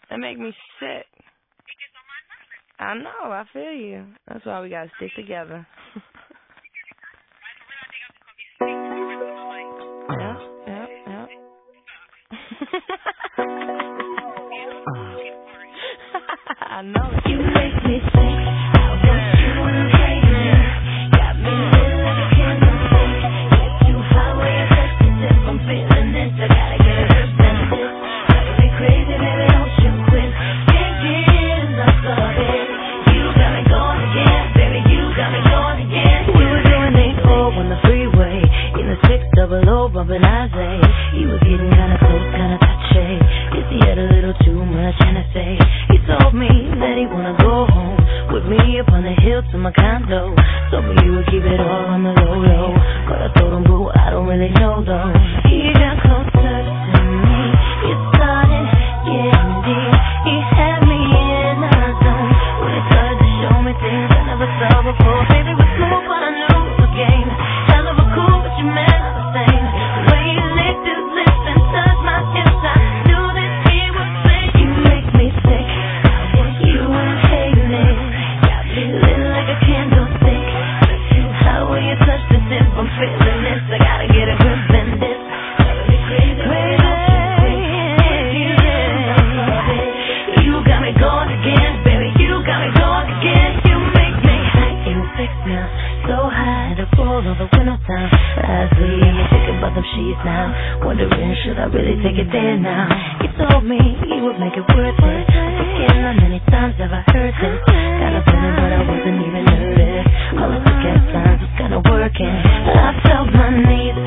That make me sick. I know, I feel you. That's why we gotta stick together. Yep, yep, yep. I know. You make me sick. I want you and crazy. Got me lit like a candle. Get too high when you touch the tip. I'm feeling this. I gotta get a grip on this. Driving me crazy, baby, don't you quit. Can't get enough of it. You got me going again, baby. You got me going again. We were doing 8-4 on the freeway in the 600 bumping Isaiah. He was getting kinda close, kinda touchy. Guess he had a little too much Hennessy. He told me that he wanna go home with me up on the hill to my condo. Told me you would keep it all on the low low, but I told him, boo, I don't really know though. He got closer to me. It started getting deep. He had me in a zone when he started to show me things I never saw before. Baby was smooth, but I knew it was a game. Hell of a cool, but you meant not the same. The way he licked his lips and touched my hips, I knew that he was sick. You make me sick. You and Haley got me lit like a candlestick. Too high when you touch the tip. I'm feeling this. I gotta get a grip in this. Driving me crazy, you got me going again, baby. You got me going again. You make me high in six now, so high to fall over window time. Last week, I'm thinking about them sheets now. Wondering, should I really take it there now? He told me he would make it worth it. Forgetting how many times have I heard this. Got a feeling, but I wasn't even nervous. All of the gas signs was kinda working. I felt my knees